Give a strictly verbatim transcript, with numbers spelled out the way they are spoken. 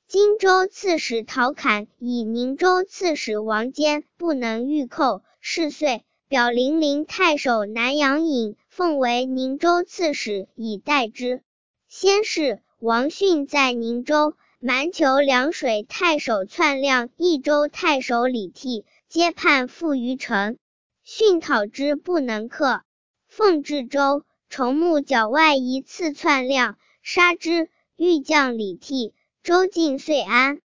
荆州刺史陶侃以宁州刺史王坚不能御寇，是岁，表零陵太守南阳尹奉为宁州刺史以代之。先是，王逊在宁州，蛮酋凉水太守篡亮、益州太守李悌，皆叛附于城。逊讨之不能克，奉至州，崇穆角外一刺篡亮，杀之，欲降李悌，州境遂安。